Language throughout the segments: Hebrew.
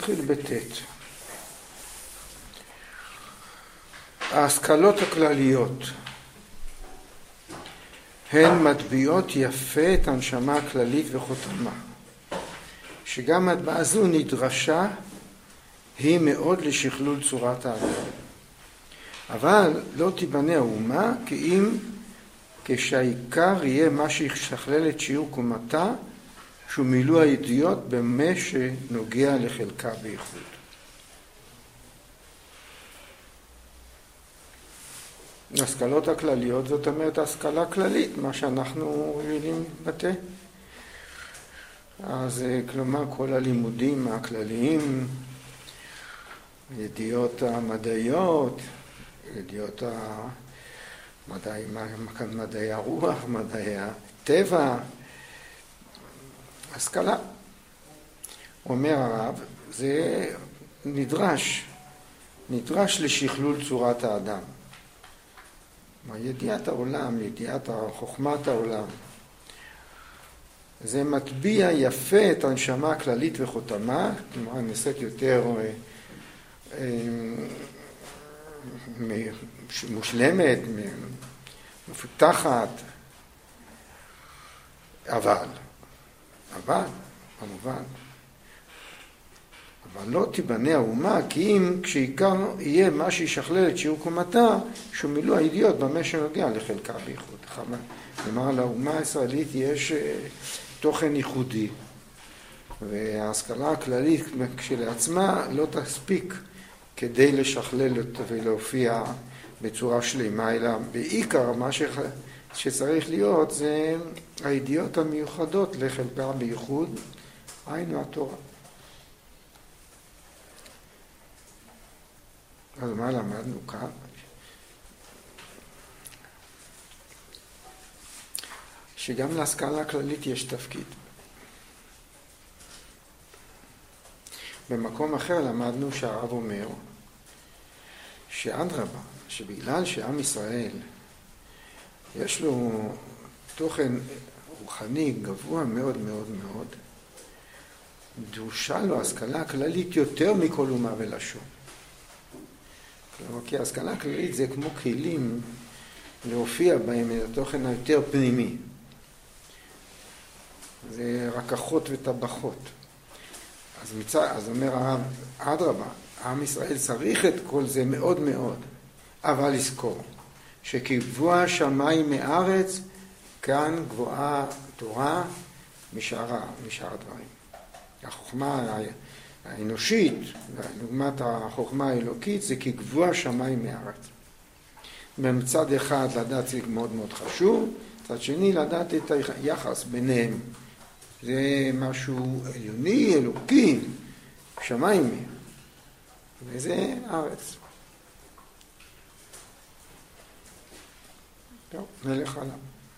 נתחיל בט'. ההשכלות הכלליות הן מטביעות יפה את הנשמה הכללית וחותמה, שגם מטבעה זו נדרשה היא מאוד לשכלול צורת האדם. אבל לא תיבנה האומה כי אם כשהעיקר יהיה מה שישכלל את שיעור קומתה, שהוא מילוא הידיעות במה שנוגע לחלקה בייחוד. ההשכלות הכלליות, זאת אומרת השכלה כללית, מה שאנחנו רגילים לבטא. אז כלומר כל הלימודים הכלליים, ידיעות המדעיות, ידיעות מדעי הרוח, מדעי הטבע, השכלה. אומר הרב, זה נדרש לשכלול צורת האדם. ידיעת העולם, ידיעת חוכמת העולם. זה מטביע יפה את הנשמה הכללית וחותמה, כלומר נעשית יותר מושלמת, מפותחת, אבל, כמובן, אבל לא תיבנה האומה, כי אם כשעיקר יהיה מה שישכלל את שיעור קומתה, שהוא מילוא הידיעות במה שנוגע לחלקה בייחוד. כלומר, לאומה הישראלית יש תוכן ייחודי, וההשכלה הכללית כשלעצמה לא תספיק כדי לשכלל אותה ולהופיע בצורה שלמה, אלא בעיקר מה שצריך להיות זה הידיעות המיוחדות לחלקה בייחוד, היינו התורה. אז מה למדנו כאן? שגם להשכלה הכללית יש תפקיד. במקום אחר למדנו שהרב אומר שאדרבה, שבגלל שעם ישראל יש לו תוכן רוחני גבוה מאוד מאוד מאוד, דרושה לו השכלה הכללית יותר מכל אומה ולשון. כי ההשכלה הכללית זה כמו כלים להופיע בהם את התוכן היותר פנימי. זה רקחות וטבחות. אז אומר הרב, אדרבה, עם ישראל צריך את כל זה מאוד מאוד, אבל לזכור שכגבוה שמיים מארץ, כאן גבוהה תורה משאר הדברים. החוכמה האנושית, לעומת החוכמה האלוקית, זה כגבוה שמיים מארץ. מצד אחד לדעת זה מאוד מאוד חשוב, מצד שני לדעת את היחס ביניהם. זה משהו עליוני, אלוקי, שמיים, וזה ארץ. טוב, נלך הלאה.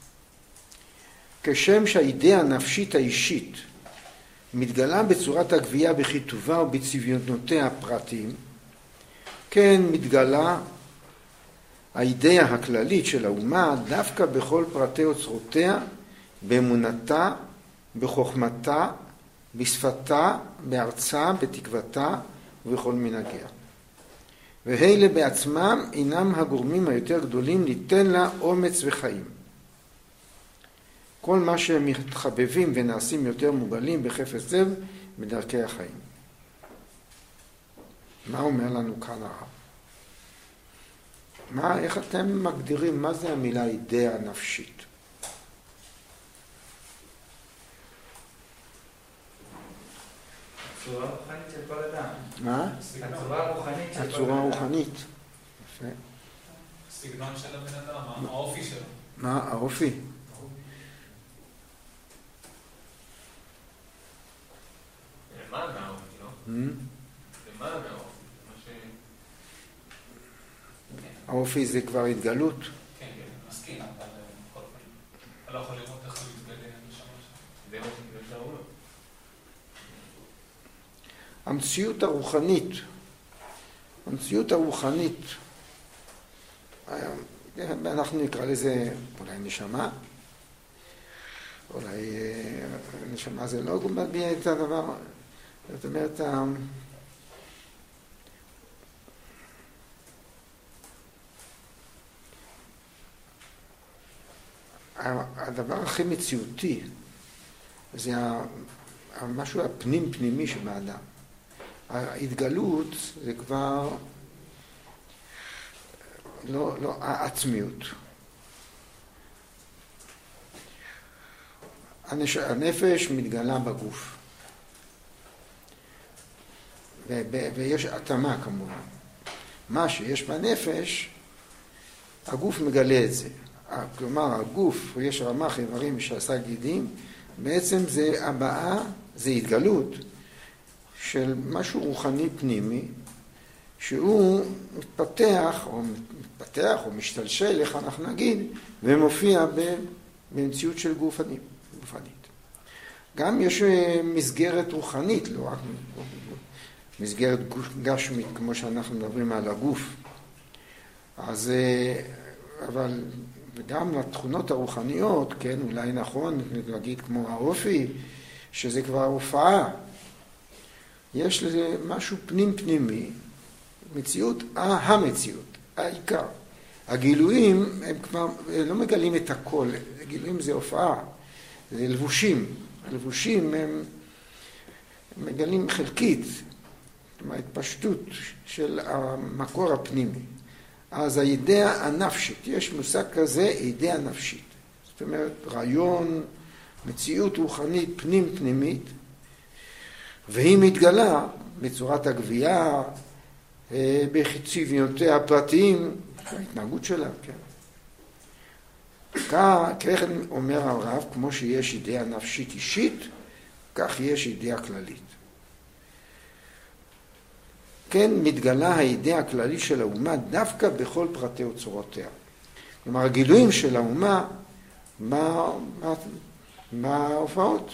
כשם שהאידאה הנפשית האישית מתגלה בצורת הגבייה בכיתובה ובצביונותיה הפרטיים, כן מתגלה האידאה הכללית של האומה דווקא בכל פרטי אוצרותיה, באמונתה, בחוכמתה, בשפתה, בארצה, בתקוותה ובכל מנהגיה. ואלה בעצמם אינם הגורמים היותר גדולים ליתן לה אומץ וחיים. כל מה שהם מתחבבים ונעשים יותר מוגלים בחפץ לב בדרכי החיים. מה אומר לנו כאן הרב? איך אתם מגדירים מה זה המילה אידאה נפשית? הצורה הרוחנית של כל אדם. מה? הצורה הרוחנית של כל אדם. הצורה הרוחנית. יפה. הסגנון של הבן אדם, האופי שלו. מה? האופי? למעלה מהאופי, לא? למעלה מהאופי. האופי זה כבר התגלות? כן, מסכים, אבל בכל פעם. אתה לא יכול לראות איך הוא יתגלה לשם. זה אופי, זה אפשר או לא? המציאות הרוחנית, אנחנו נקרא לזה אולי נשמה, אולי נשמה זה לא מביע את הדבר, זאת אומרת, הדבר הכי מציאותי זה המשהו הפנים-פנימי שבאדם. ההתגלות זה כבר לא העצמיות. הנפש מתגלה בגוף. ויש התאמה כמובן. מה שיש בנפש, הגוף מגלה את זה. כלומר, הגוף, יש רמ"ח איברים שעשה גידים, בעצם זה הבאה, זה התגלות של משהו רוחני פנימי, שהוא מתפתח או משתלשל, איך אנחנו נגיד, ומופיע במציאות של גופנית. גם יש מסגרת רוחנית, לא רק מסגרת גשמית, כמו שאנחנו מדברים על הגוף. אז, אבל גם לתכונות הרוחניות, כן, אולי נכון להגיד כמו האופי, שזה כבר הופעה. יש לזה משהו פנימי, מציאות, המציאות, העיקר. הגילויים הם כבר לא מגלים את הכל, הגילויים זה הופעה, זה לבושים. הלבושים הם מגלים חלקית, ההתפשטות של המקור הפנימי. אז הידיעה הנפשית, יש מושג כזה, ידיעה נפשית. זאת אומרת, רעיון, מציאות רוחנית פנימית, והיא מתגלה בצורת הגבייה, בצביונותיה הפרטיים, ההתנהגות שלה, כן. כך אומר הרב, כמו שיש ידיעה נפשית אישית, כך יש ידיעה כללית. כן מתגלה הידיעה הכללית של האומה דווקא בכל פרטי אוצרותיה. כלומר, הגילויים של האומה בהופעות,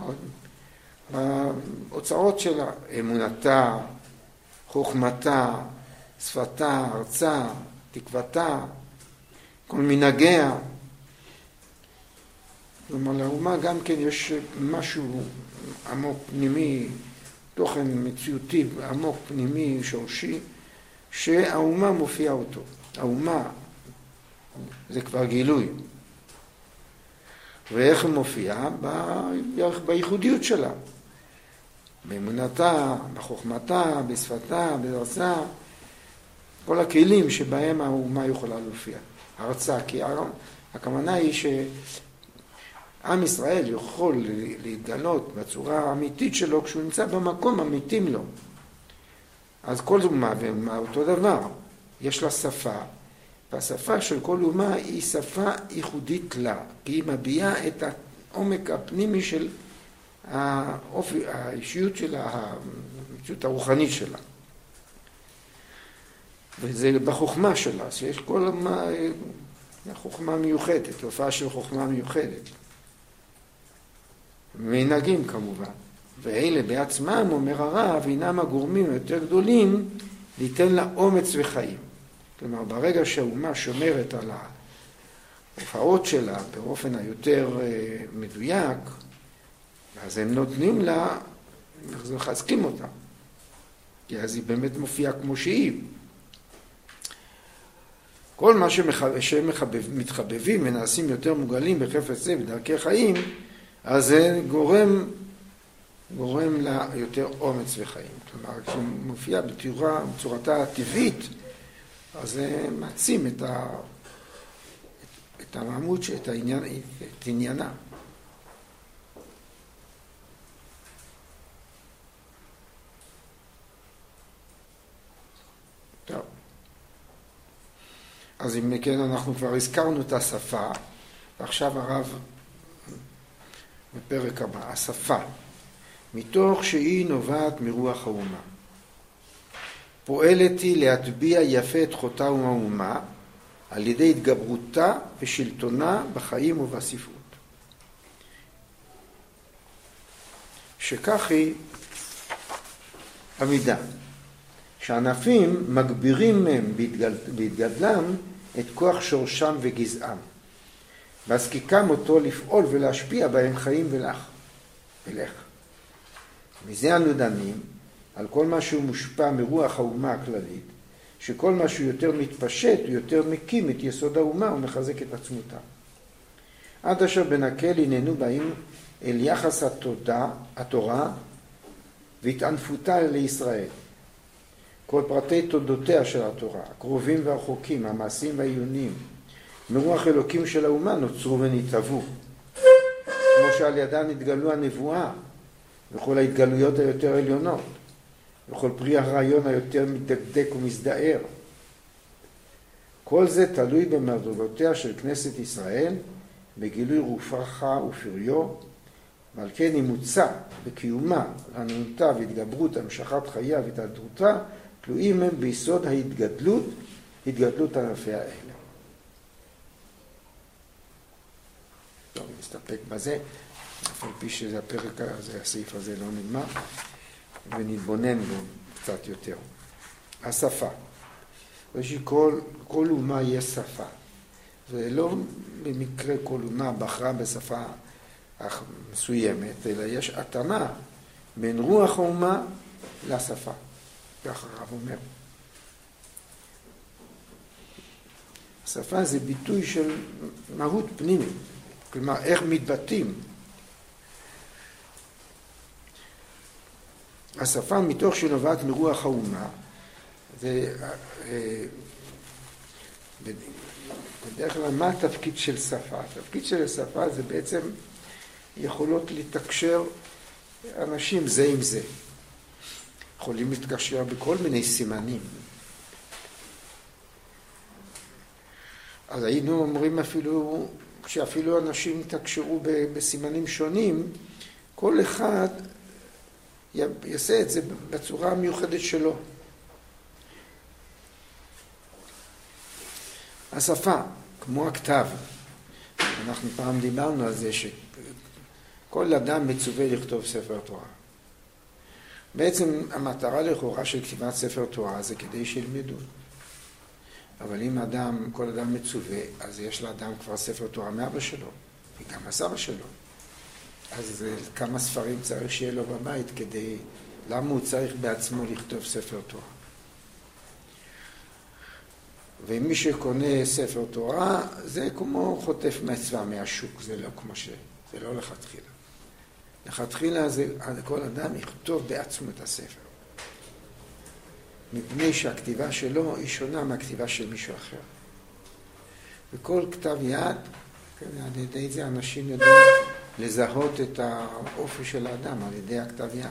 באוצרות שלה, אמונתה, חוכמתה, שפתה, ארצה, תקוותה, כל מנהגיה. כלומר, לאומה גם כן יש משהו עמוק פנימי, תוכן מציאותי עמוק פנימי שורשי, שהאומה מופיעה אותו. האומה זה כבר גילוי. ואיך היא מופיעה? בייחודיות שלה. באמונתה, בחוכמתה, בשפתה, בארצה, כל הכלים שבהם האומה יכולה להופיע. ארצה, כי הכוונה היא שעם ישראל יכול להתגלות בצורה האמיתית שלו כשהוא נמצא במקום אמיתים לו. אז כל אומה ואומה אותו דבר. יש לה שפה, והשפה של כל אומה היא שפה ייחודית לה, כי היא מביעה את העומק הפנימי של האישיות שלה, המציאות הרוחנית שלה. וזה בחוכמה שלה, שיש כל חוכמה מיוחדת, תופעה של חוכמה מיוחדת. מנהגים כמובן. ואלה בעצמם, אומר הרב, הינם הגורמים יותר גדולים, ליתן לה אומץ וחיים. כלומר, ברגע שהאומה שומרת על ההופעות שלה באופן היותר מדויק, אז הם נותנים לה, מחזקים אותה. כי אז היא באמת מופיעה כמו שהיא. כל מה שהם מתחבבים ונעשים יותר מוגלים בחפץ זה בדרכי חיים, אז זה גורם לה יותר אומץ וחיים. כלומר, כשהיא מופיעה בצורתה הטבעית, אז זה מעצים את המעמוד, את עניינה. טוב. אז אם כן, אנחנו כבר הזכרנו את השפה, ועכשיו הרב בפרק הבא, השפה, מתוך שהיא נובעת מרוח האומה. פועלת היא להטביע יפה את חותה האומה, על ידי התגברותה ושלטונה בחיים ובספרות. שכך היא המידה. שענפים מגבירים מהם בהתגדלם את כוח שורשם וגזעם. והזקיקם אותו לפעול ולהשפיע בהם חיים ולך. מזה אנו דנים על כל מה שהוא מושפע מרוח האומה הכללית, שכל מה שהוא יותר מתפשט, הוא יותר מקים את יסוד האומה ומחזק את עצמותה. עד אשר בנקל הננו באים אל יחס התורה והתענפותה לישראל. כל פרטי תולדותיה של התורה, הקרובים והרחוקים, המעשים והעיונים, מרוח אלוקים של האומה נוצרו ונתהוו. כמו שעל ידה נתגלו הנבואה וכל ההתגלויות היותר עליונות, וכל פרי הרעיון היותר מדקדק ומזדער. כל זה תלוי במדרגותיה של כנסת ישראל, בגילוי רוחחה ופריו, ועל כן אימוצה בקיומה, רעננותה והתגברות המשכת חייה והתהדרותה, תלויים הם ביסוד התגדלות ענפיה האלה. טוב, נסתפק בזה, אף על פי שזה הפרק הזה, הסעיף הזה לא נגמר, ונתבונן בו קצת יותר. השפה. כל אומה יש שפה. ולא במקרה כל אומה בחרה בשפה מסוימת, אלא יש התאמה בין רוח האומה לשפה. כך הרב אומר. השפה זה ביטוי של מהות פנימית. כלומר, איך מתבטאים. השפה מתוך שנובעת מרוח האומה, זה בדרך כלל מה התפקיד של שפה? התפקיד של שפה זה בעצם יכולות לתקשר אנשים זה עם זה. יכולים להתקשר בכל מיני סימנים. אז היינו אומרים אפילו, כשאפילו אנשים יתקשרו בסימנים שונים, כל אחד יעשה את זה בצורה המיוחדת שלו. השפה, כמו הכתב, אנחנו פעם דיברנו על זה שכל אדם מצווה לכתוב ספר תורה. בעצם המטרה לכאורה של כתיבת ספר תורה זה כדי שילמדו. אבל אם כל אדם מצווה, אז יש לאדם כבר ספר תורה מאבא שלו, וגם הסבא שלו. אז כמה ספרים צריך שיהיה לו בבית למה הוא צריך בעצמו לכתוב ספר תורה? ומי שקונה ספר תורה, זה כמו חוטף מצווה מהשוק, זה לא לכתחילה. לכתחילה זה כל אדם יכתוב בעצמו את הספר. מפני שהכתיבה שלו היא שונה מהכתיבה של מישהו אחר. וכל כתב יד, על ידי זה אנשים יודעים לזהות את האופי של האדם על ידי הכתב יד.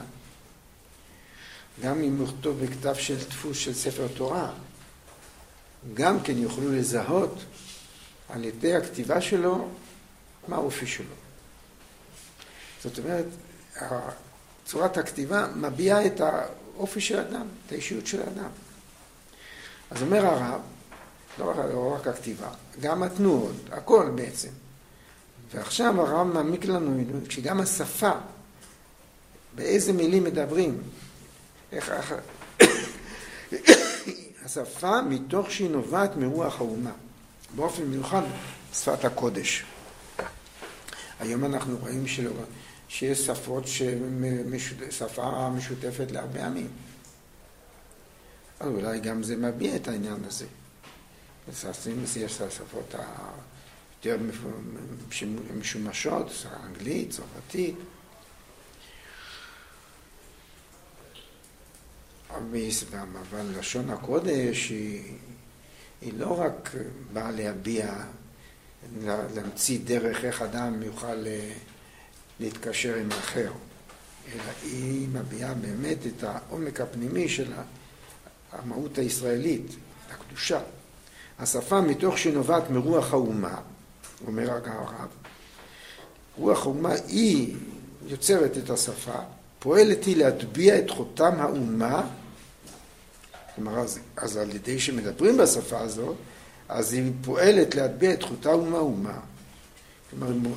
גם אם הוא יכתוב בכתב של דפוס של ספר תורה, גם כן יוכלו לזהות על ידי הכתיבה שלו מה האופי שלו. זאת אומרת, צורת הכתיבה מביעה את האופי של האדם, את האישיות של האדם. אז אומר הרב, לא רק הכתיבה, גם התנועות, הכל בעצם. ועכשיו הרב מעמיק לנו, שגם השפה, באיזה מילים מדברים, השפה מתוך שהיא נובעת מרוח האומה, באופן מיוחד שפת הקודש. היום אנחנו רואים שיש שפות שפה משותפת להרבה עמים. אז אולי גם זה מביע את העניין הזה. יש השפות יותר משומשות, אנגלית, צרפתית. אבל לשון הקודש היא לא רק באה להביע, להמציא דרך איך אדם יוכל להתקשר עם האחר, אלא היא מביעה באמת את העומק הפנימי של המהות הישראלית, הקדושה. השפה מתוך שנובעת מרוח האומה, אומר הרב, רוח האומה היא יוצרת את השפה, פועלת היא להטביע את חותם האומה, כלומר, אז על ידי שמדברים בשפה הזאת, אז היא פועלת להטביע את חותה האומה. כלומר,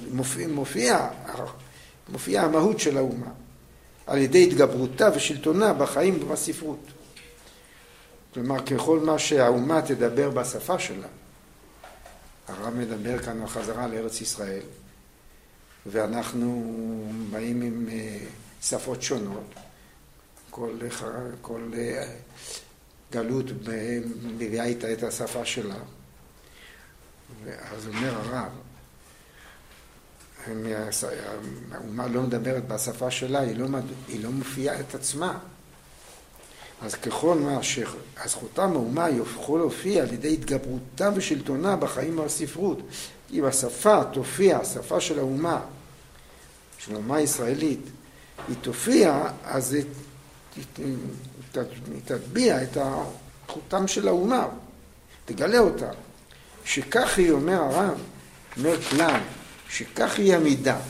מופיעה המהות של האומה, על ידי התגברותה ושלטונה בחיים ובספרות. כלומר, ככל מה שהאומה תדבר בשפה שלה. הרב מדבר כאן על חזרה לארץ ישראל, ואנחנו באים עם שפות שונות. כל גלות מביאה איתה את השפה שלה. ואז אומר הרב, האומה לא מדברת בשפה שלה, היא לא מופיעה את עצמה. אז ככל מה שזכותם האומה יוכלו להופיע על ידי התגברותה ושלטונה בחיים והספרות. אם השפה תופיע, השפה של האומה, של האומה הישראלית, היא תופיע, אז היא תטביע את זכותם של האומה, תגלה אותה. שכך היא, אומר הרב, אומר כלל, שכך היא המידה.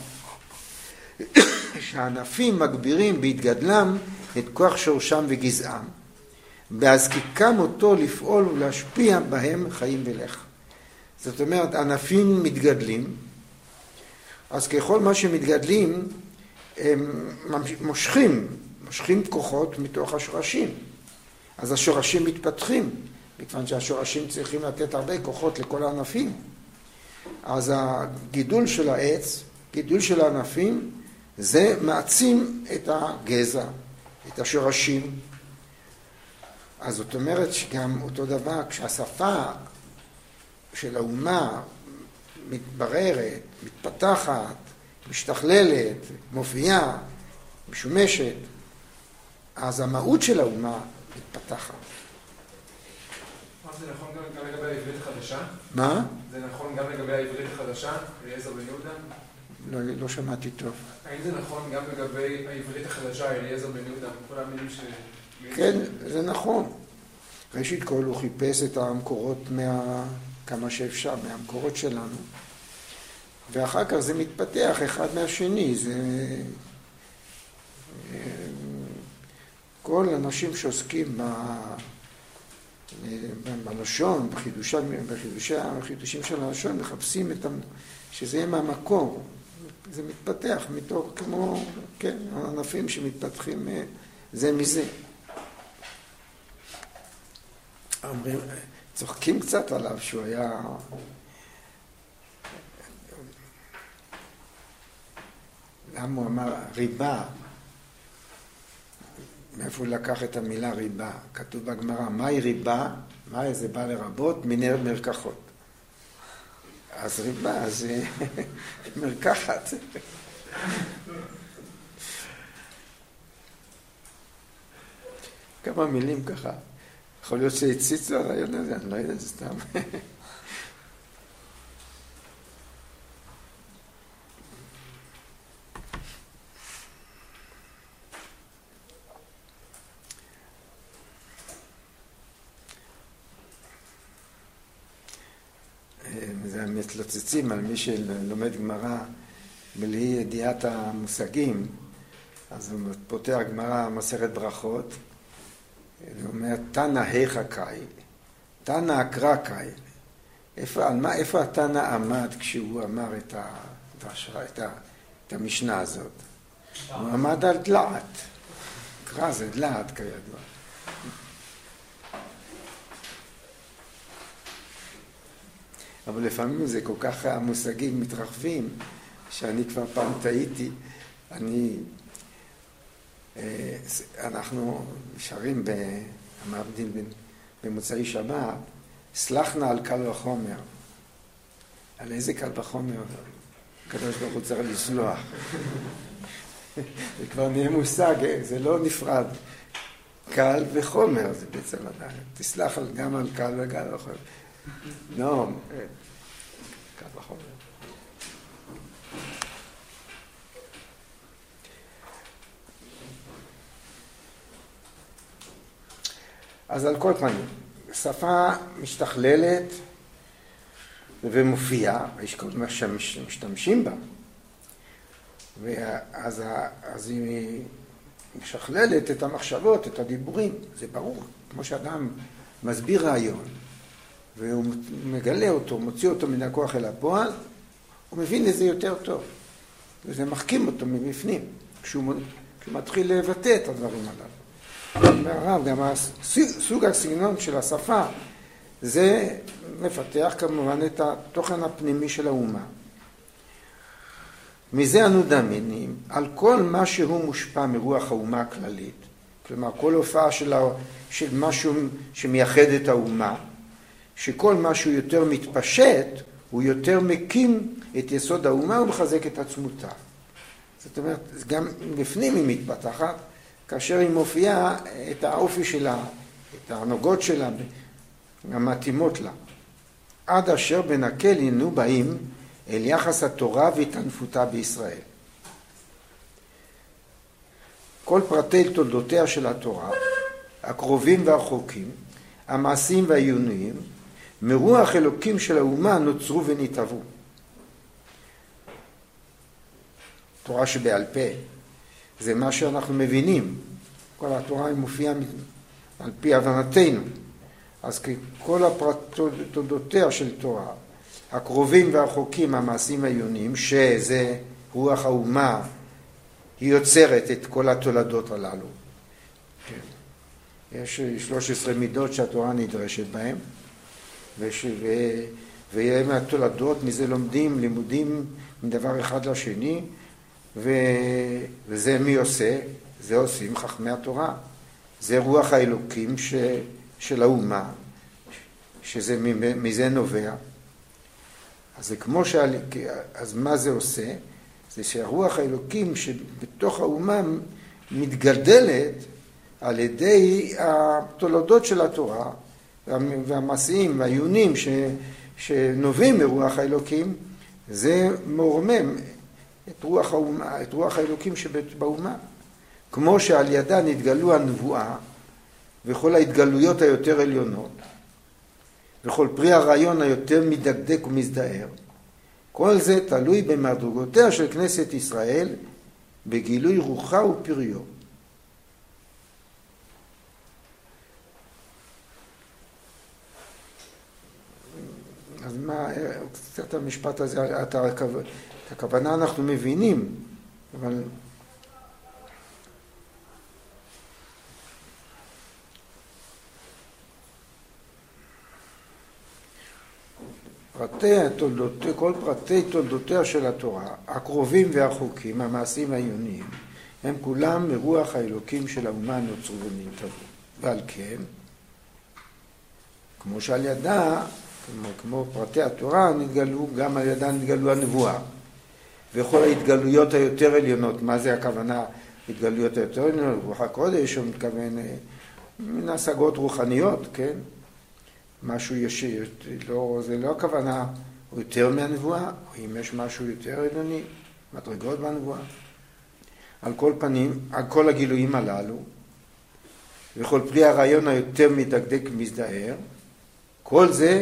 שהענפים מגבירים בהתגדלם את כוח שורשם וגזעם, בהזקיקם אותו לפעול ולהשפיע בהם חיים ולך. זאת אומרת, ענפים מתגדלים, אז ככל מה שמתגדלים, הם מושכים כוחות מתוך השורשים. אז השורשים מתפתחים, מכיוון שהשורשים צריכים לתת הרבה כוחות לכל הענפים. אז הגידול של העץ, גידול של הענפים, זה מעצים את הגזע, את השורשים. אז זאת אומרת שגם אותו דבר, כשהשפה של האומה מתבררת, מתפתחת, משתכללת, מופיעה, משומשת, אז המהות של האומה מתפתחת. זה נכון גם לגבי העברית החדשה? מה? זה נכון גם לגבי העברית החדשה, אליעזר בן יהודה? לא שמעתי טוב. האם זה נכון גם לגבי העברית החדשה, אליעזר בן יהודה, כל המילים ש... כן, זה נכון. ראשית כל הוא חיפש את המקורות כמה שאפשר, מהמקורות שלנו. ואחר כך זה מתפתח אחד מהשני. זה... כל אנשים שעוסקים בלשון, בחידושים של הלשון, מחפשים שזה יהיה מהמקור. זה מתפתח מתוך כמו, כן, הענפים שמתפתחים זה מזה. אומרים, צוחקים קצת עליו שהוא היה... למה הוא אמר ריבה? מאיפה הוא לקח את המילה ריבה? כתוב בגמרא, מהי ריבה? מה זה בא לרבות? מנר מרקחות. אז ריבה זה מרקחת. כמה מילים ככה. יכול להיות שהציץ לו הרעיון הזה, אני לא יודע, זה סתם. זה מתלוצצים על מי שלומד גמרא בלי ידיעת המושגים, אז הוא פותח גמרא מסכת ברכות, הוא אומר, תנא היכא קאי, תנא אקרא קאי. איפה התנא עמד כשהוא אמר את המשנה הזאת? הוא עמד על דלעת. קרא זה דלעת כידוע. אבל לפעמים זה כל כך המושגים מתרחבים, שאני כבר פעם טעיתי. אנחנו שרים במוצאי שבת, סלחנה על קל וחומר. על איזה קל וחומר? הקדוש ברוך הוא צריך לסלוח. זה כבר נהיה מושג, זה לא נפרד. קל וחומר, זה בעצם לדעת. תסלח גם על קל וקל וחומר. לא, קל וחומר. אז על כל פנים, שפה משתכללת ומופיעה, יש כל מה שמשתמשים בה, ואז היא משכללת את המחשבות, את הדיבורים, זה ברור, כמו שאדם מסביר רעיון, והוא מגלה אותו, מוציא אותו מן הכוח אל הפועל, הוא מבין את זה יותר טוב, וזה מחכים אותו מבפנים, כשהוא מתחיל לבטא את הדברים עליו. מהרב, גם סוג הסגנון של השפה, זה מפתח כמובן את התוכן הפנימי של האומה. מזה אנו דנים על כל מה שהוא מושפע מרוח האומה הכללית, כלומר כל הופעה של משהו שמייחד את האומה, שכל משהו יותר מתפשט, הוא יותר מקים את יסוד האומה ומחזק את עצמותה. זאת אומרת, גם בפנים היא מתפתחת, כאשר היא מופיעה את האופי שלה, את ההנהגות שלה, המתאימות לה. עד אשר בנקל הינו באים אל יחס התורה והתענפותה בישראל. כל פרטי תולדותיה של התורה, הקרובים והרחוקים, המעשיים והעיוניים, מרוח אלוקים של האומה נוצרו ונתהוו. תורה שבעל פה, זה מה שאנחנו מבינים. כל התורה היא מופיעה על פי הבנתנו. אז כל תולדותיה של תורה, הקרובים והרחוקים, המעשיים העיוניים, שזה רוח האומה, היא יוצרת את כל התולדות הללו. יש 13 מידות שהתורה נדרשת בהן, והם התולדות, מזה לומדים, לימודים מדבר אחד לשני, וזה מי עושה? זה עושים חכמי התורה. זה רוח האלוקים של האומה, מזה נובע. אז זה כמו אז מה זה עושה? זה שהרוח האלוקים שבתוך האומה מתגדלת על ידי התולדות של התורה והמעשיים והעיונים שנובעים מרוח האלוקים, זה מורמם את רוח האלוקים שבאומה. כמו שעל ידה נתגלו הנבואה וכל ההתגלויות היותר עליונות וכל פרי הרעיון היותר מדקדק ומזדהר, כל זה תלוי במדרגותיה של כנסת ישראל בגילוי רוחה ופריו. אז מה, קצת המשפט הזה, את הכוונה אנחנו מבינים, אבל כל פרטי תולדותיה של התורה, הקרובים והרחוקים, המעשיים והעיוניים, הם כולם מרוח האלוקים של האומה נוצרו ונתהוו. ועל כן, כמו שעל ידה, כמו פרטי התורה נתגלו, גם על ידה נתגלו הנבואה. וכל ההתגלויות היותר עליונות, מה זה הכוונה? התגלויות היותר עליונות, רוח הקודש, הוא מתכוון מן השגות רוחניות, כן? משהו ישיר, זה לא הכוונה, הוא יותר מהנבואה, או אם יש משהו יותר עליוני, מדרגות בנבואה. על כל פנים, על כל הגילויים הללו, וכל פרי הרעיון היותר מדקדק ומזדהר, כל זה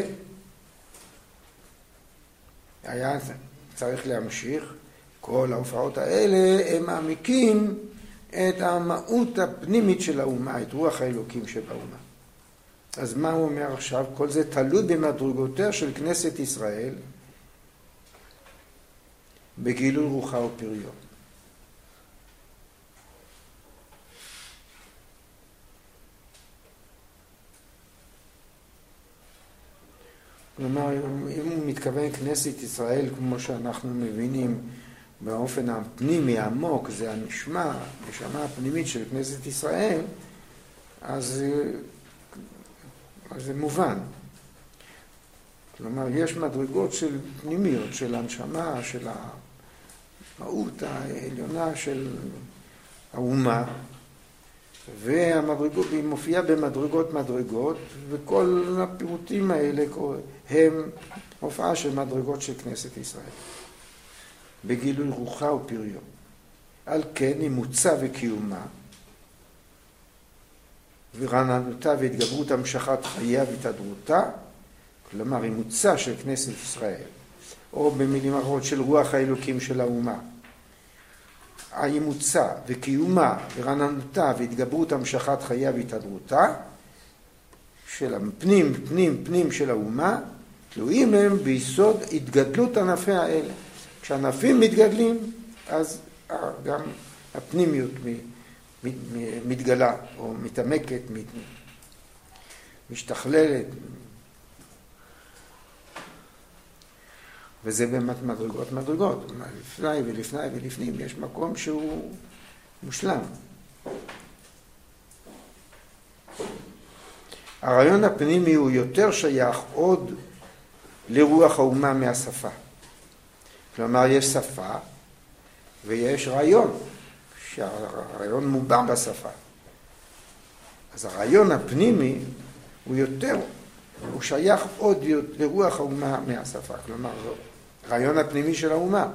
היה צריך להמשיך. כל ההופעות האלה הם מעמיקים את המהות הפנימית של האומה, את רוח האלוקים שבאומה. אז מה הוא אומר עכשיו? כל זה תלוי במדרגותיה של כנסת ישראל בגילוי רוחה ופריו. כלומר, אם הוא מתכוון כנסת ישראל, כמו שאנחנו מבינים באופן הפנימי העמוק, זה הנשמה הפנימית של כנסת ישראל, אז זה מובן. כלומר, יש מדרגות של פנימיות, של הנשמה, של המהות העליונה של האומה, והמדרגות, היא מופיעה מדרגות, וכל הפירוטים האלה הם הופעה של מדרגות של כנסת ישראל, בגילוי רוחה ופריו. על כן היא מוצא וקיומה, ורעננותה והתגברות המשכת חייה והתהדרותה, כלומר היא מוצא של כנסת ישראל, או במילים אחרות של רוח האלוקים של האומה. האימוצה וקיומה ורעננותה והתגברות המשכת חייה והתהדרותה של הפנים של האומה, תלויים הם ביסוד התגדלות ענפיה האלה. כשענפים מתגדלים, אז גם הפנימיות מתגלה או מתעמקת, משתכללת. וזה באמת מדרגות. לפני ולפנים יש מקום שהוא מושלם. הרעיון הפנימי הוא יותר שייך עוד לרוח האומה מהשפה. כלומר, יש שפה ויש רעיון, שהרעיון מובע בשפה. אז הרעיון הפנימי הוא שייך עוד לרוח האומה מהשפה. כלומר, הרעיון הפנימי של האומה.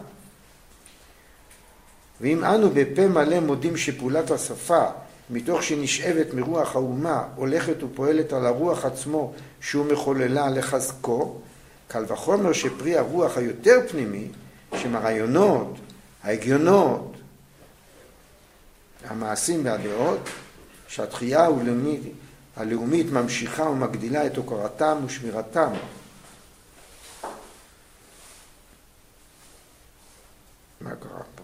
ואם אנו בפה מלא מודים שפעולת השפה, מתוך שנשאבת מרוח האומה, הולכת ופועלת על הרוח עצמו שהוא מחוללה לחזקו, קל וחומר שפרי הרוח היותר פנימי, שהם הרעיונות, ההגיונות, המעשים והדעות, שהתחייה הלאומית ממשיכה ומגדילה את הוקרתם ושמירתם. מה קרה פה?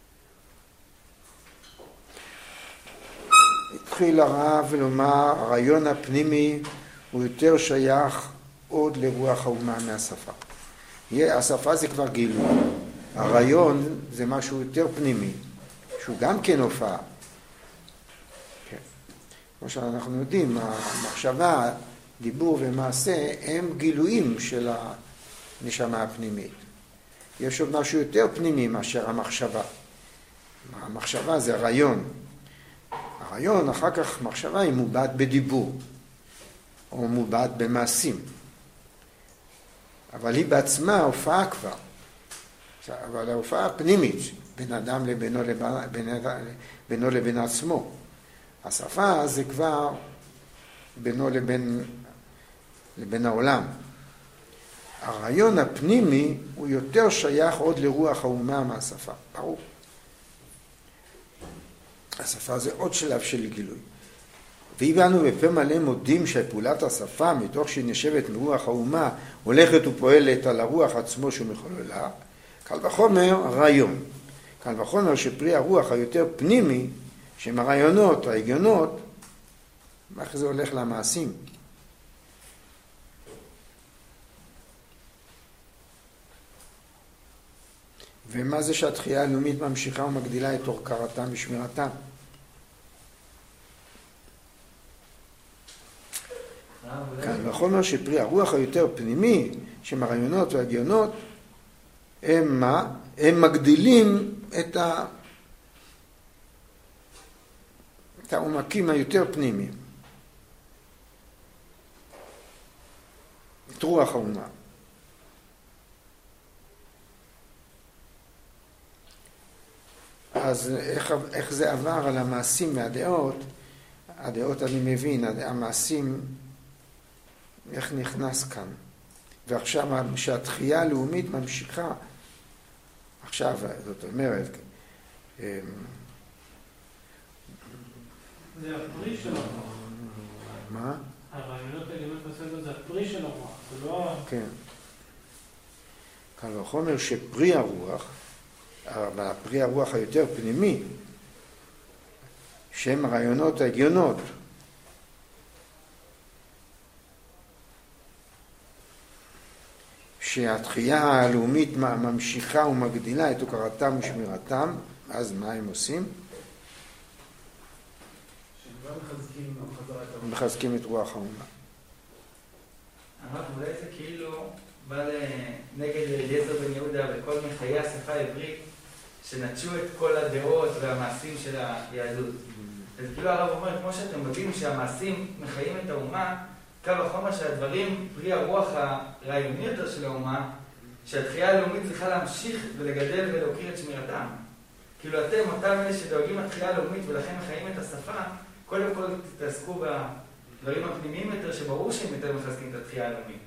התחיל הרב לומר, הרעיון הפנימי הוא יותר שייך עוד לרוח האומה מהשפה. השפה זה כבר גילוי. הרעיון זה משהו יותר פנימי, שהוא גם כן הופעה. כן. כמו שאנחנו יודעים, המחשבה, דיבור ומעשה הם גילויים של הנשמה הפנימית. יש עוד משהו יותר פנימי מאשר המחשבה. המחשבה זה הרעיון. הרעיון, אחר כך מחשבה היא מובעת בדיבור, או מובעת במעשים. אבל היא בעצמה הופעה כבר. אבל ההופעה הפנימית, בין אדם בינו לבין עצמו. השפה זה כבר בינו לבין העולם. הרעיון הפנימי הוא יותר שייך עוד לרוח האומה מהשפה. ברור. השפה זה עוד שלב של גילוי. ואם אנו בפה מלא מודים שפעולת השפה, מתוך שהיא נשבת מרוח האומה, הולכת ופועלת על הרוח עצמו שהוא מחוללה, קל וחומר רעיון. קל וחומר שפרי הרוח היותר פנימי, שהם הרעיונות, ההגיונות, איך זה הולך למעשים. ומה זה שהתחייה הלאומית ממשיכה ומגדילה את הוקרתם ושמירתם? כאן וחומר שפרי הרוח היותר פנימי, שהם הרעיונות והגיונות, הם מה? הם מגדילים את העומקים היותר פנימיים. את רוח האומה. אז איך זה עבר על המעשים והדעות? הדעות אני מבין, המעשים, איך נכנס כאן? ועכשיו שהתחייה הלאומית ממשיכה, עכשיו, זאת אומרת, זה הפרי של הרוח. מה? הרעיונות העליונות בסדר זה הפרי של הרוח, זה לא... כן. קל וחומר שפרי הרוח, אבל הפרי הרוח היותר פנימי, שהם הרעיונות ההגיונות, שהתחייה הלאומית ממשיכה ומגדילה את הוקרתם ושמירתם, אז מה הם עושים? מחזקים את רוח האומה. אמרת, אולי זה כאילו בא נגד אליעזר בן יהודה וכל מחיי השפה העברית שנטשו את כל הדעות והמעשים של היהדות. אז כאילו הרב אומר, כמו שאתם יודעים שהמעשים מחיים את האומה, קל וחומר שהדברים, פרי הרוח הרעיוני יותר של האומה, שהתחייה הלאומית צריכה להמשיך ולגדל ולהוקיר את שמירתם. כאילו אתם, אותם אלה שדואגים לתחייה הלאומית ולכן מחיים את השפה, קודם כל תתעסקו בדברים הפנימיים יותר, שברור שהם יותר מחזקים את התחייה הלאומית.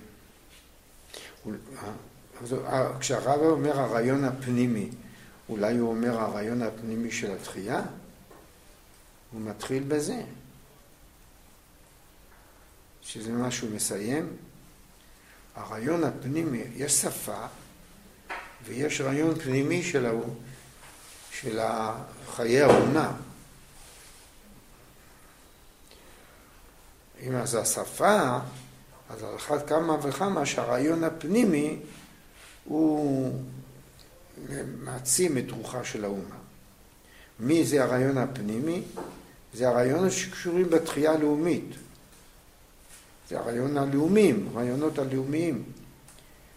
כשהרב אומר הרעיון הפנימי, אולי הוא אומר הרעיון הפנימי של התחייה? הוא מתחיל בזה. שזה מה שהוא מסיים. הרעיון הפנימי, יש שפה ויש רעיון פנימי של חיי האומה. אם אז השפה, אז על אחת כמה וכמה שהרעיון הפנימי הוא מעצים את רוחה של האומה. מי זה הרעיון הפנימי? זה הרעיונות שקשורים בתחייה הלאומית. זה הרעיון הלאומיים, רעיונות הלאומיים.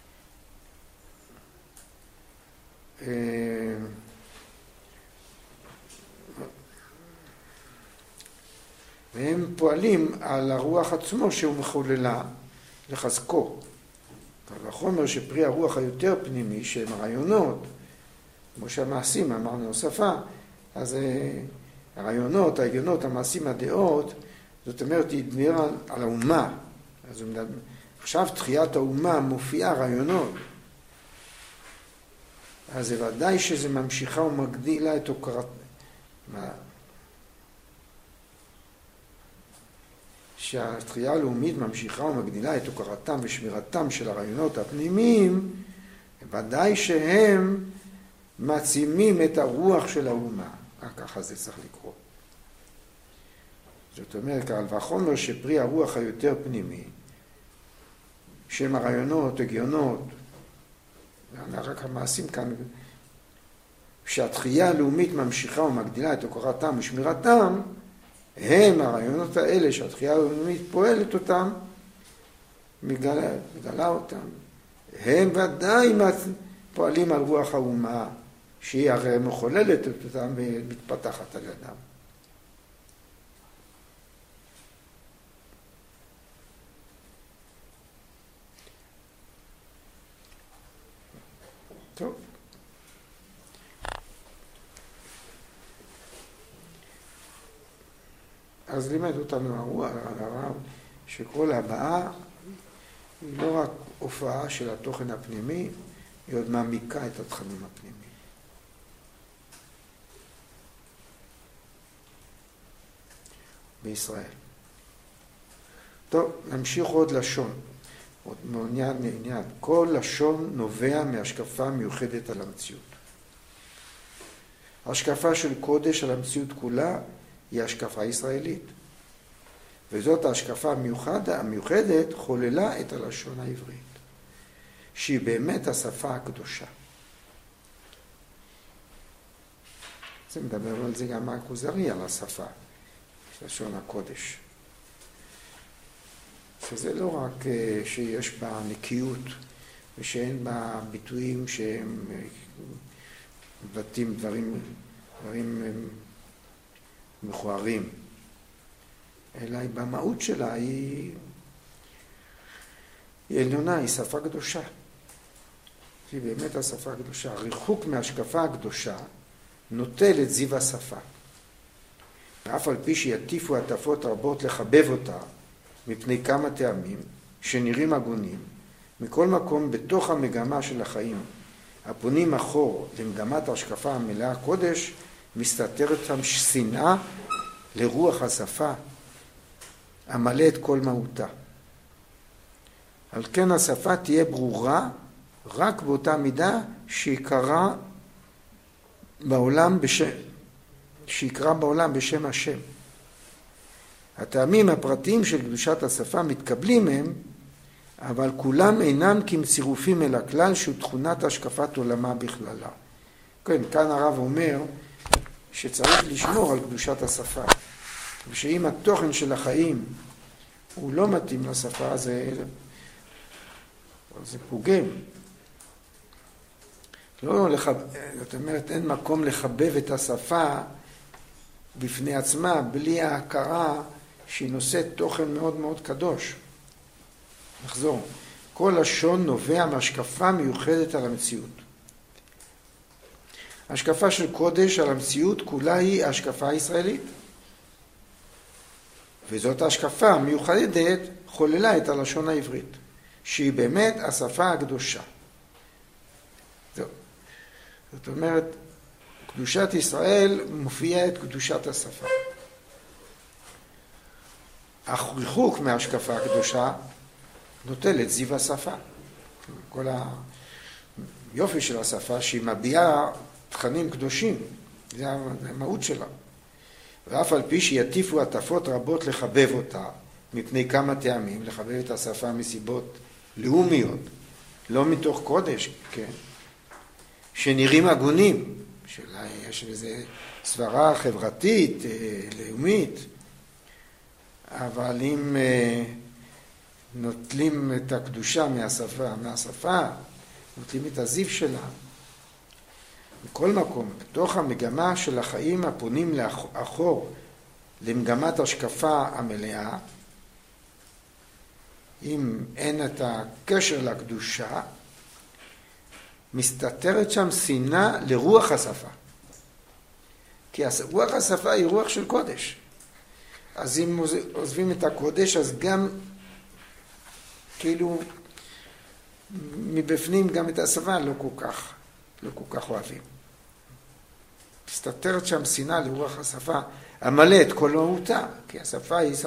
והם פועלים על הרוח עצמו שהוא מחוללה לחזקו. והחומר שפרי הרוח היותר פנימי, שהם הרעיונות, כמו שהמעשים, אמרנו הוספה, אז הרעיונות, ההגיונות, המעשים, הדעות, זאת אומרת, היא דמיר על האומה. אז עכשיו תחיית האומה מופיעה רעיונות. אז זה ודאי שזה ממשיכה ומגדילה את הוקרת... שהתחייה הלאומית ממשיכה ומגדילה את הוקרתם ושמירתם של הרעיונות הפנימיים, ודאי שהם מעצימים את הרוח של האומה. ככה זה צריך לקרוא. זאת אומרת, קל וחומר שפרי הרוח היותר פנימי, שהם הרעיונות, הגיונות, רק המעשים כאן, שהתחייה הלאומית ממשיכה ומגדילה את הוקרתם ושמירתם, הם הרעיונות האלה שהתחייה הלאומית פועלת אותם, מגלה אותם. הם ודאי פועלים על רוח האומה, שהיא הרי מחוללת אותם ומתפתחת על ידם. טוב. אז לימד אותנו הרב שכל הבאה היא לא רק הופעה של התוכן הפנימי, היא עוד מעמיקה את התכנים הפנימיים. בישראל. טוב, נמשיך עוד לשון. עוד מעניין. כל לשון נובע מהשקפה מיוחדת על המציאות. השקפה של קודש על המציאות כולה היא השקפה ישראלית. וזאת ההשקפה המיוחדת חוללה את הלשון העברית, שהיא באמת השפה הקדושה. זה מדבר על זה גם הכוזרי, על השפה, לשון הקודש. שזה לא רק שיש בה נקיות, ושאין בה ביטויים שהם מבטאים דברים מכוערים, אלא במהות שלה היא עליונה, היא שפה קדושה. היא באמת השפה הקדושה. הריחוק מהשקפה הקדושה נוטל את זיו השפה. ואף על פי שיטיפו הטפות רבות לחבב אותה, מפני כמה טעמים שנראים הגונים, מכל מקום בתוך המגמה של החיים, הפונים אחור למגמת ההשקפה המלאה הקודש, מסתתרת שם שנאה לרוח השפה, המלא את כל מהותה. על כן השפה תהיה ברורה רק באותה מידה שיקרא בעולם בשם השם. הטעמים הפרטיים של קדושת השפה מתקבלים הם, אבל כולם אינם כמצירופים אל הכלל שהוא תכונת השקפת עולמה בכללה. כן, כאן הרב אומר שצריך לשמור על קדושת השפה, ושאם התוכן של החיים הוא לא מתאים לשפה, זה פוגם. זאת אומרת, אין מקום לחבב את השפה בפני עצמה, בלי ההכרה שהיא נושאת תוכן מאוד מאוד קדוש. נחזור. כל לשון נובע מהשקפה מיוחדת על המציאות. השקפה של קודש על המציאות כולה היא השקפה הישראלית. וזאת ההשקפה המיוחדת חוללה את הלשון העברית, שהיא באמת השפה הקדושה. זאת אומרת, קדושת ישראל מופיעה את קדושת השפה. הריחוק מההשקפה הקדושה נוטל את זיו השפה. כל היופי של השפה שהיא מביעה תכנים קדושים, זה המהות שלה. ואף על פי שיטיפו הטפות רבות לחבב אותה, מפני כמה טעמים, לחבב את השפה מסיבות לאומיות, לא מתוך קודש, כן, שנראים הגונים, יש איזה סברה חברתית, לאומית, אבל אם נוטלים את הקדושה מהשפה, נוטלים את הזיו שלה, מכל מקום, בתוך המגמה של החיים הפונים לאחור, למגמת השקפה המלאה, אם אין את הקשר לקדושה, מסתתרת שם שנאה לרוח השפה. כי רוח השפה היא רוח של קודש. אז אם עוזבים את הקודש, אז גם כאילו מבפנים גם את השפה לא כל כך אוהבים. מסתתרת שם שנאה לרוח השפה, המלא את כל מהותה, כי השפה היא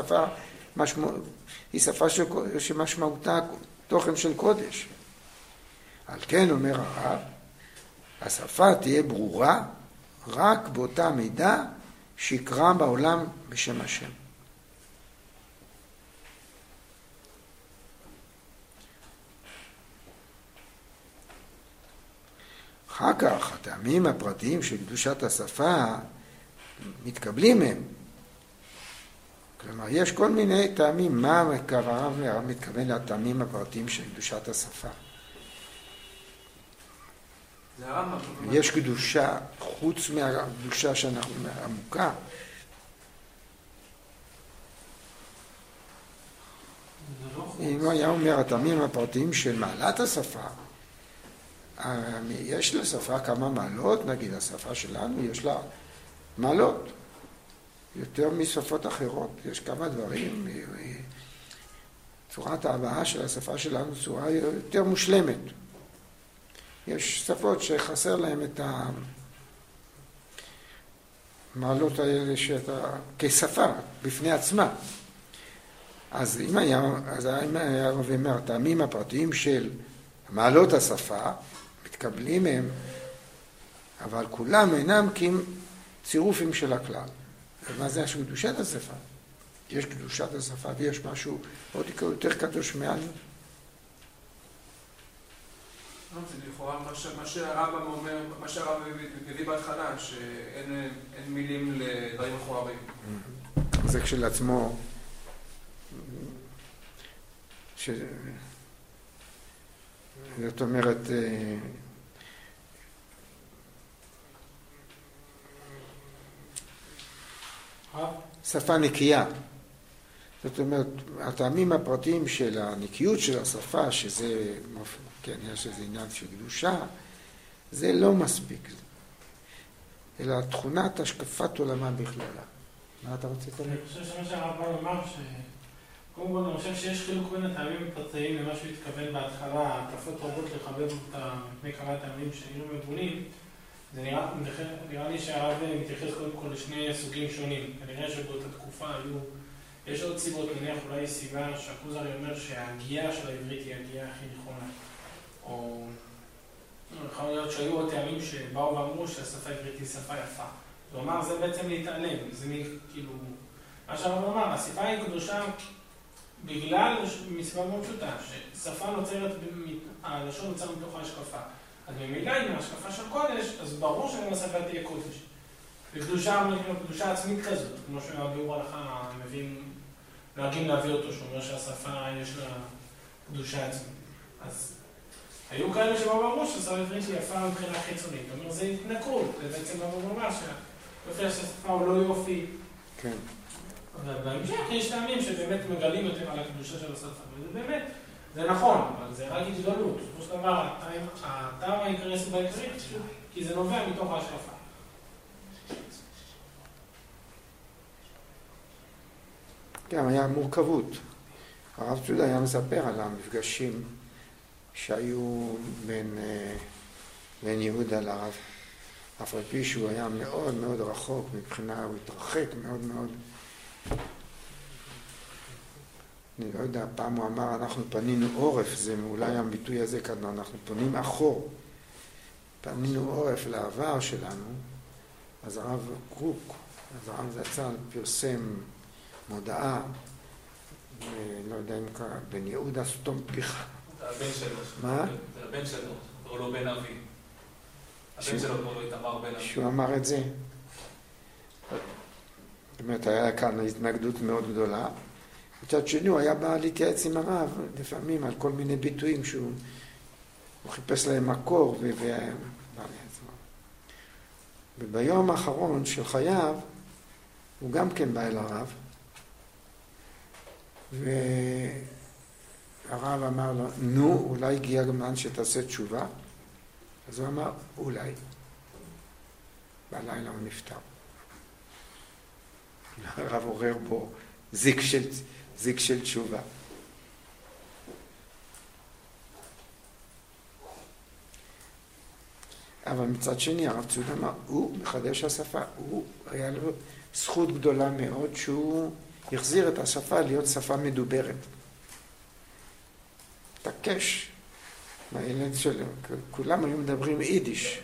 שפה שמשמעותה תוכן של קודש. על כן אומר הרב, השפה תהיה ברורה רק באותה מידה שיקרא בעולם בשם השם. אחר כך הטעמים הפרטיים של קדושת השפה מתקבלים מהם. כלומר, יש כל מיני טעמים. מה הרב מתכוון לטעמים הפרטיים של קדושת השפה? יש קדושה, חוץ מהקדושה שאנחנו עמוקה. אם היה אומר הטעמים הפרטיים של מעלת השפה, יש לשפה כמה מעלות, נגיד השפה שלנו יש לה מעלות, יותר משפות אחרות, יש כמה דברים, צורת ההבעה של השפה שלנו צורה יותר מושלמת. יש שפות שחסר להם את המעלות האלה כשפה בפני עצמה. אז אם היה אומר, הטעמים הפרטיים של מעלות השפה, מתקבלים הם, אבל כולם אינם כי הם צירופים של הכלל. ומה זה קדושת השפה? יש קדושת השפה ויש משהו עוד יותר קדוש מעל. זה לכאורה מה שהרב אומר, מה שהרב מביא בהתחלה, שאין מילים לדברים מכוערים. זה כשלעצמו, זאת אומרת, שפה נקייה. זאת אומרת, הטעמים הפרטיים של הנקיות של השפה, שזה, כן, יש איזה עניין של קדושה, זה לא מספיק. אלא תכונת השקפת עולמה בכללה. מה אתה רוצה להגיד? אני חושב שמה שהרב אמר, קודם כל, אני חושב שיש חילוק בין הטעמים הפרטיים למה שהוא התכוון בהתחלה, התקפות רבות לחבב אותה מפני כמה טעמים שהיינו מבונים. זה נראה לי שהרב מתייחס קודם כל לשני סוגים שונים. כנראה שבאותה תקופה יש עוד סיבות, נניח אולי סיבה שהכוזרי אומר שההגייה של העברית היא ההגייה הכי נכונה. או יכול להיות שהיו עוד טעמים שבאו ואמרו שהשפה העברית היא שפה יפה. זאת אומרת, זה בעצם להתעלם. זה כאילו, מה שהרב אמר, השפה היא קדושה בגלל מסיבה מאוד פשוטה, ששפה נוצרת, הלשון נוצר מתוך ההשקפה. אז ממילא עם ההשקפה של קודש, אז ברור שגם השפה תהיה קודש. בקדושה עצמית כזאת, כמו שהביאור הלכה נוהגים להביא אותו, שאומר שהשפה יש לה קדושה עצמית. אז היו כאלה שבאו ואמרו שהשפה העברית היא יפה מבחינה חיצונית. זאת אומרת, זה התנכרות, זה בעצם אמר שהיופי שהשפה הוא לא יופי. כן. ובהמשך יש טעמים שבאמת מגלים יותר על הקדושה של השפה, וזה באמת, זה נכון, אבל זה רק התגלות. בסופו של דבר, הטעם העיקרי סיבה עיקרית, כי זה נובע מתוך ההשקפה. כן, היה מורכבות. הרב צ'ודה היה מספר על המפגשים שהיו בין יהודה לרב. אף על פי שהוא היה מאוד מאוד רחוק מבחינה, הוא התרחק מאוד מאוד. אני לא יודע, פעם הוא אמר, אנחנו פנינו עורף, זה אולי הביטוי הזה כאן, אנחנו פונים אחור. פנינו עורף לעבר שלנו, אז הרב קוק, אז הרב זצ"ל פרסם מודעה, לא יודע אם קרא, בן יהודה סתום פיך. זה הבן שלו. מה? זה הבן שלו, קורא לו בן אבי. הבן שלו קורא לו איתמר בן אבי. שהוא אמר את זה. זאת אומרת, היה כאן התנגדות מאוד גדולה. מצד שני, הוא היה בא להתייעץ עם הרב, לפעמים על כל מיני ביטויים שהוא חיפש להם מקור, וביום האחרון של חייו, הוא גם כן בא אל הרב, והרב אמר לו, נו, אולי הגיע הזמן שתעשה תשובה? אז הוא אמר, אולי. בלילה הוא נפטר. הרב עורר בו זיק של תשובה. אבל מצד שני, הרב צודה אמר, הוא מחדש השפה, הוא היה לו זכות גדולה מאוד שהוא החזיר את השפה להיות שפה מדוברת. תקש, מהילד שלו, כולם היו מדברים יידיש,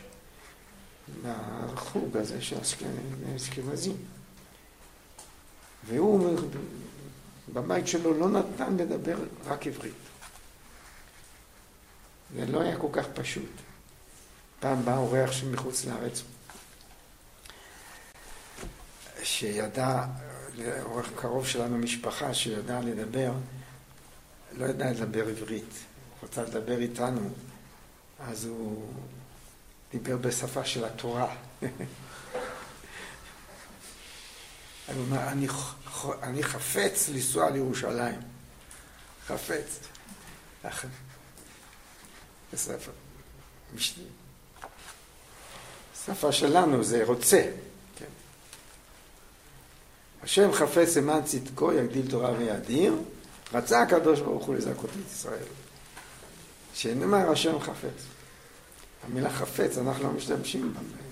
מהחוג הזה של אשכנזים. והוא בבית שלו לא נתן לדבר רק עברית. זה לא היה כל כך פשוט. פעם בא אורח שמחוץ לארץ, שידע, אורח קרוב שלנו משפחה, שידע לדבר, לא ידע לדבר עברית. רצה לדבר איתנו, אז הוא דיבר בשפה של התורה. הוא אומר, אני חפץ לנסוע לירושלים. חפץ. בספר. שפה שלנו זה רוצה. כן. השם חפץ למען צדקו, יגדיל תורה ויאדיר, רצה הקדוש ברוך הוא לזכות את ישראל. שנאמר השם חפץ. המילה חפץ, אנחנו לא משתמשים בה.